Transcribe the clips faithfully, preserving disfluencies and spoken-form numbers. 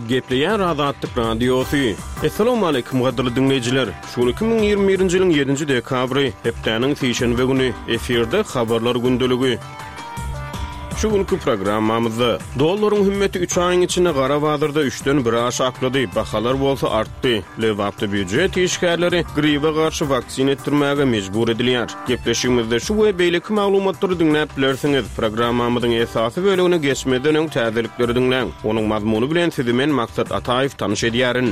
Gepleyen Azatlyk Radiosu. Assalamu alaykum gaderli dinleyijiler. Şu iki bin ýyirmi birinji ýylyň ýedinji dekabry hepdeniň seşenbe güni eferde habarlar gündöligi. Şu günkü programmamyzda dollaryň hümmeti üç aýyň içinde gara bazarda üçden bir aş aklady, bahalar bolsa artdy. Lewapda büdjet işgärleri gripe garşy vaksin etdirmäge mejbur edilýär. Gepleşigimizde şu we beýleki maglumatlary dinläp bilersiňiz. Programmamyzyň esasy bölügine geçmeden öň täzelikleri dinläň. Onuň mazmuny bilen sizi men Maksat Ataýew tanyş edýärin.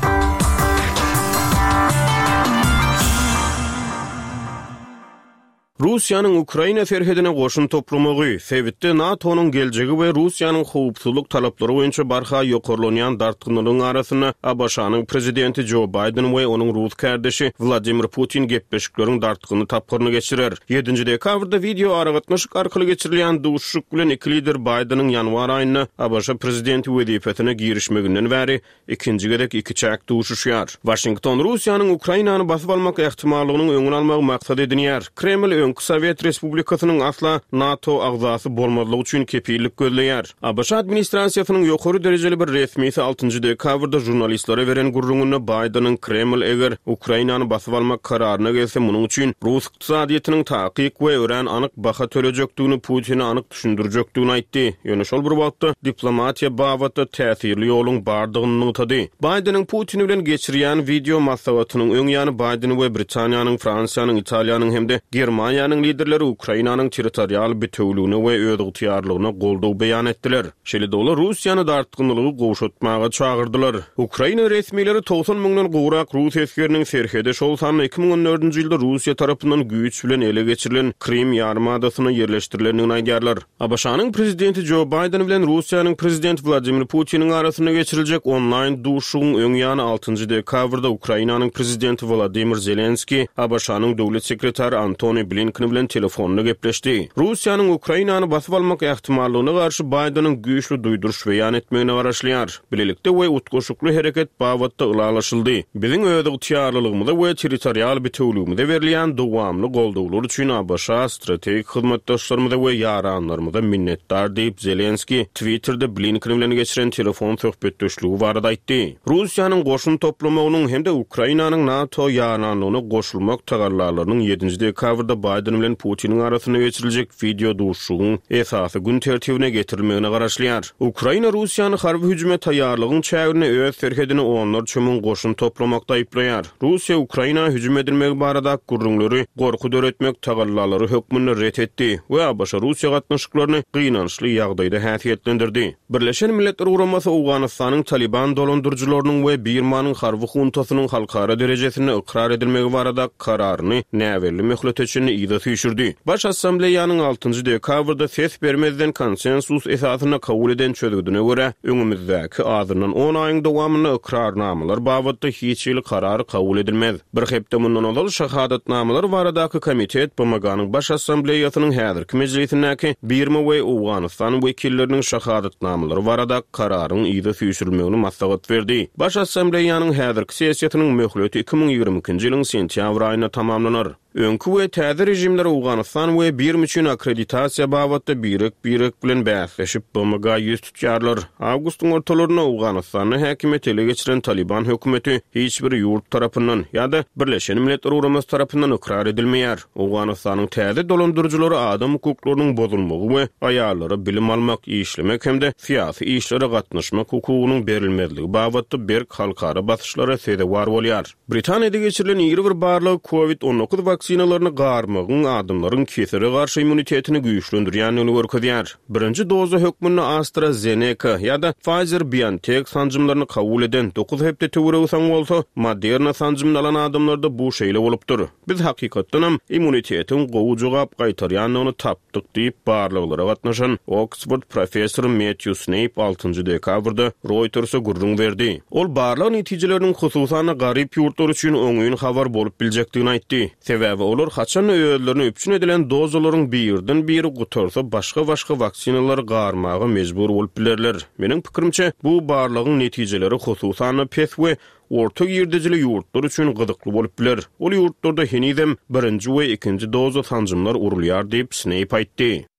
Russiýanyň Ukraina serhedine goşun toplamagy, sebitde NATO'nun geljegi we Russiýanyň howpsuzlyk talaplary boýunça barha ýokarlanýan dartgynylygyň arasyna A B Ş'nyň prezidenti Joe Biden we onuň Rus kardeşi Vladimir Putin gepleşikleriň dartgyny tapgyryny geçirer. ýedinji dekabrda video aragatnaşyk arkaly geçirilýän duşuşyk bilen iki lider Biden'yň ýanwar aýyna A B Ş prezidenti wezipetine girişmeginden bäri ikinji gerek iki çak duşuşýar. Washington Russiýanyň Ukrainany basyp almak ähtimallygynyň öňüni almagy maksat edinýär. Kreml Sovet Respublikasynyň asla NATO agzasy bolmadylygy üçin kepillik gözleýär. A B Ş administrasiýasynyň ýokary derejeli bir resmisi altynjy dekabrda jurnalistlere beren gurrungyny Biden'yň Kreml eger Ukrainany basyp almak kararyna gelse munyň üçin Rus ykdysadyýatynyň takyk we ören anyk baha töleýekdigini Putin'e anyk düşündirjekdigini aýtdy. Ýöne şol bir wagtda diplomatiýa babatda täsirli ýoluň bardygyny ýytady. Biden'yň Putin bilen geçirýän video maslahatynyň öň ýany Biden we Britaniýanyň, Fransiýanyň, Italiýanyň hemde Germaniýa Ýanyň liderleri Ukrainanyň territorial bütünlüğüne we öz ygtyýarlygyna goldaw beýan etdiler. Şeýle dolu Russiýany dartgynylygy gowşatmaga çagyrdylar. Ukraina resmileri doksan müňden gowrak Rus eskeriniň serhede şol sany iki bin on dördünji ýylda Russiýa tarapyndan güýç bilen ele geçirilen Krim ýarymadasyna ýerleşdirilendigini aýdýarlar. A B Ş'nyň prezidenti Joe Biden bilen Russiýanyň prezidenti Vladimir Putiniň arasyna geçiriljek online duşugyň öň ýany altynjy dekabrda Ukrainanyň prezidenti Volodymyr Zelenski A B Ş'nyň dowlat sekretary Antony Blinken bilen telefonla gepleşdi. Russiýanyň Ukrainany basyp almak ähtimallygyna garşy Biden'yň güýçli duýduruş beýan etmegine garaşlýar. Bilelikde we utgoşukly hereket babatda ılalaşyldy. Biziň öz ygtyýarlylygymyza we territorial bütünlügimize berilýän dowamly goldawlar üçin A B Ş strategik hyzmatdaşlarymyza we ýaranlarymyza minnetdar diýip Zelenski Twitter'da Blinken bilen geçiren telefon söhbetdeşligi barada aýtdy. Russiýanyň goşun toplamagynyň hem de Ukrainanyň NATO ýaranlygyna goşulmak tagarlarlarynyň ýedinji dekabrda Biden bilen Putin'in arasyna geçiriljek video duşugyň esasy gün tertibine getirilmegine garaşlýar. Ukraina Russiýany harby hüjüme taýýarlygyň çägine öz serhedine onlar çömün goşun toplamakda aýplaýar. Russiýa Ukraina hüjüm edilmegi barada gurrunlary gorku döretmek tagallalary hökmüni ret etdi we A B Ş Russiýa gatnaşyklaryny gynançly ýagdaýda häsiýetlendirdi. Birleşen Milletler Uramasy Awganystanyň Taliban dolandyrjylarynyň we Birmanyň harby huntasynyň halkara derejesine ikrar edilmegi barada kararyny näwelli möhlet üçin ýa düşürdi. Baş Assambleýanyň altynjy dekabrda ses bermezden konsensus esasyna kabul eden çözgüdüne görä öňümüzdäki azyndan on aýyň dowamyny ikrarnamalar babatda hiç ýyl karary kabul edilmez. Bir hepde mundan ol şahadatnamalar baradaky komitet B M G'nyň baş assambleýasynyň häzirki mejlisindäki Birma we Awganystan wekilleriniň şahadatnamalary barada kararyň ýa düşürülmegini maslahat berdi. Baş assambleýanyň häzirki sessiýasynyň möhleti iki bin ýygrimi ikinji ýylyň sentýabr aýyna tamamlanar. Öňkü we täze rejimler Awganystan we Birma üçin akkreditasiýa babatda birek birek bilen bäsleşip B M G ýüz tutýarlar. Awgustyň ortalaryna Awganystany häkimet ele geçiren Taliban hökümeti hiç bir ýurt tarapyndan ýa-da Birleşen Milletler Uramasy tarapyndan ikrar edilmeýär. Awganystanyň täze dolandyrjylary adam hukuklarynyň bozulmagy we aýallary bilim almak, işlemek hemde fiýasy işlere gatnaşmak hukugynyň berilmezligi babatda berk halkara basyşlara sebäp bolýar. Britaniýada geçirilen ýyry bir barlyk COVID on dokuz vaksinalaryny garmagyň adamlaryň kesire garşy immunitetini güýçlendirýänini görkezýär. Birinji doza hökmüni AstraZeneca ýa-da Pfizer-BioNTech sanjymlaryny kabul eden dokuz hepde töweregiň bolsa, Moderna sanjymyny alan adamlarda bu şeýle bolupdyr. Biz hakykatdan hem immunitetiň gowy jogap gaýtarýanyny tapdyk diýip barlyklara gatnaşan Oxford professory Matthew Snape altynjy dekabrda Reuters'a gurrun berdi. Ol barlyk netijeleriniň hususana garyp ýurtlar üçin öňüň habar bolup biljekdigini aýtdy. Sebäbi olar haçan öýlerini öpçün edilen dozalaryň birden biri gutarsa başga-başga vaksinalary garmagy mejbur bolup bilerler. Meniň pikirimçe bu barlygyň netijeleri hususana pes we orta ýerdejili ýurtlar üçin gyzykly bolup biler. Ol ýurtlarda henizem birinji we ikinji doza sanjymlar urulýar diýip Snape aýtdy.